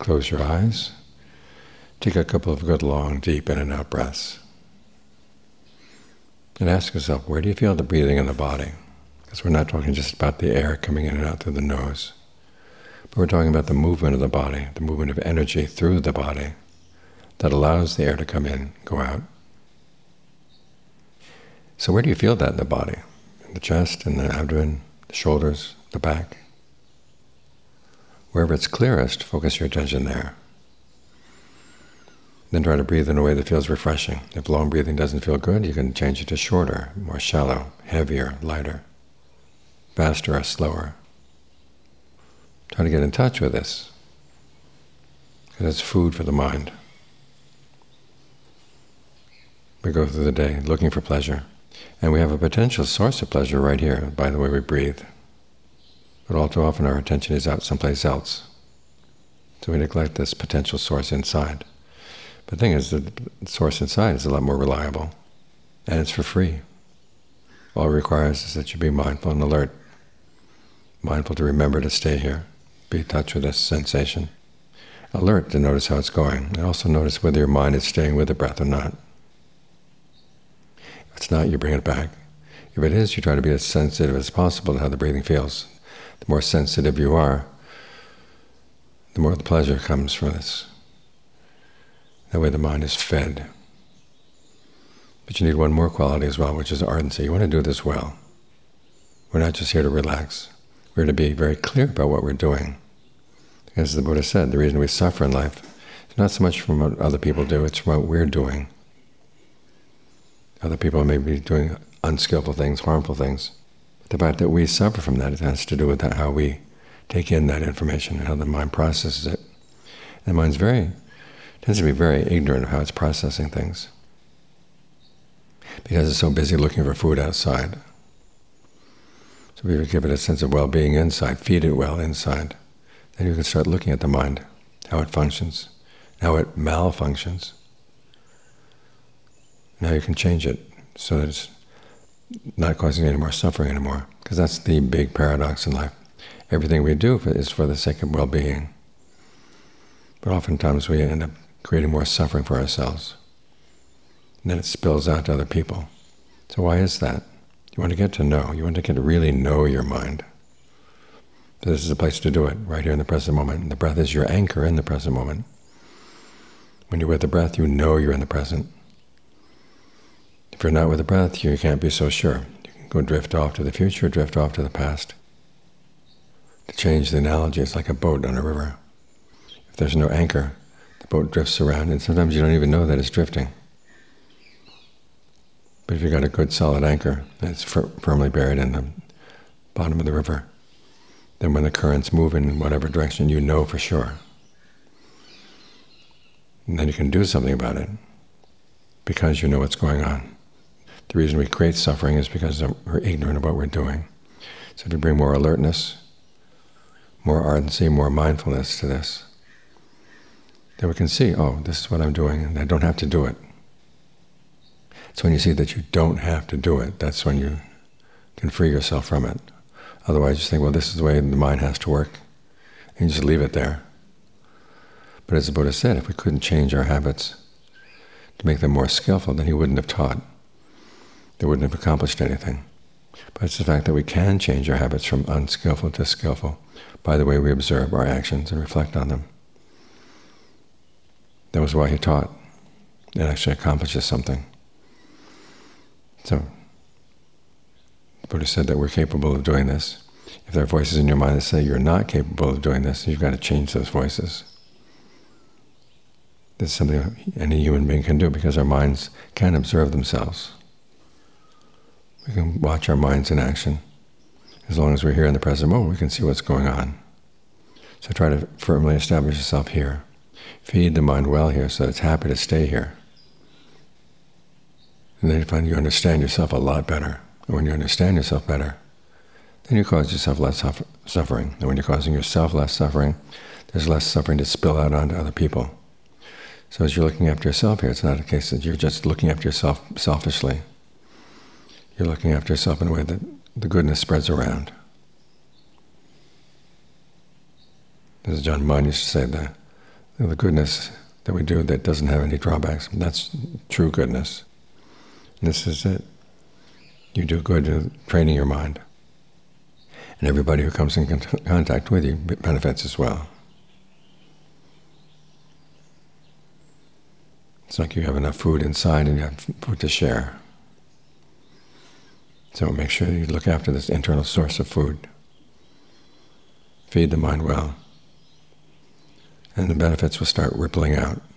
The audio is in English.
Close your eyes. Take a couple of good long, deep in and out breaths. And ask yourself, where do you feel the breathing in the body? Because we're not talking just about the air coming in and out through the nose, but we're talking about the movement of the body, the movement of energy through the body that allows the air to come in, go out. So where do you feel that in the body? In the chest, in the abdomen, the shoulders, the back? Wherever it's clearest, focus your attention there. Then try to breathe in a way that feels refreshing. If long breathing doesn't feel good, you can change it to shorter, more shallow, heavier, lighter, faster or slower. Try to get in touch with this, because it's food for the mind. We go through the day looking for pleasure, and we have a potential source of pleasure right here by the way we breathe. But all too often our attention is out someplace else, so we neglect this potential source inside. But the thing is, the source inside is a lot more reliable, and it's for free. All it requires is that you be mindful and alert, mindful to remember to stay here, be in touch with this sensation, alert to notice how it's going, and also notice whether your mind is staying with the breath or not. If it's not, you bring it back. If it is, you try to be as sensitive as possible to how the breathing feels. The more sensitive you are, the more the pleasure comes from this. That way the mind is fed. But you need one more quality as well, which is ardency. You want to do this well. We're not just here to relax. We're to be very clear about what we're doing. As the Buddha said, the reason we suffer in life is not so much from what other people do, it's from what we're doing. Other people may be doing unskillful things, harmful things. But the fact that we suffer from that, it has to do with how we take in that information and how the mind processes it. And the mind's tends to be very ignorant of how it's processing things, because it's so busy looking for food outside. So if we give it a sense of well-being inside, feed it well inside, then you can start looking at the mind, how it functions, how it malfunctions. Now you can change it so that it's not causing any more suffering anymore, because that's the big paradox in life. Everything we do is for the sake of well-being, but oftentimes we end up creating more suffering for ourselves, and then it spills out to other people. So why is that? You want to get to know. You want to get to really know your mind. So this is a place to do it, right here in the present moment. The breath is your anchor in the present moment. When you're with the breath, you know you're in the present. If you're not with the breath, you can't be so sure. You can go drift off to the future, drift off to the past. To change the analogy, it's like a boat on a river. If there's no anchor, the boat drifts around, and sometimes you don't even know that it's drifting. But if you've got a good solid anchor that's firmly buried in the bottom of the river, then when the currents move in whatever direction, you know for sure. And then you can do something about it, because you know what's going on. The reason we create suffering is because we're ignorant of what we're doing. So if you bring more alertness, more ardency, more mindfulness to this, then we can see, oh, this is what I'm doing, and I don't have to do it. So when you see that you don't have to do it, that's when you can free yourself from it. Otherwise you think, well, this is the way the mind has to work, and you just leave it there. But as the Buddha said, if we couldn't change our habits to make them more skillful, then he wouldn't have taught. They wouldn't have accomplished anything. But it's the fact that we can change our habits from unskillful to skillful by the way we observe our actions and reflect on them. That was why he taught. It actually accomplishes something. So, the Buddha said that we're capable of doing this. If there are voices in your mind that say you're not capable of doing this, you've got to change those voices. This is something any human being can do, because our minds can observe themselves. We can watch our minds in action. As long as we're here in the present moment, we can see what's going on. So try to firmly establish yourself here. Feed the mind well here so that it's happy to stay here. And then you find you understand yourself a lot better. And when you understand yourself better, then you cause yourself less suffering. And when you're causing yourself less suffering, there's less suffering to spill out onto other people. So as you're looking after yourself here, it's not a case that you're just looking after yourself selfishly. You're looking after yourself in a way that the goodness spreads around. As John Munn used to say, the goodness that we do that doesn't have any drawbacks. That's true goodness. And this is it. You do good training your mind. And everybody who comes in contact with you benefits as well. It's like you have enough food inside and you have food to share. So make sure you look after this internal source of food. Feed the mind well. And the benefits will start rippling out.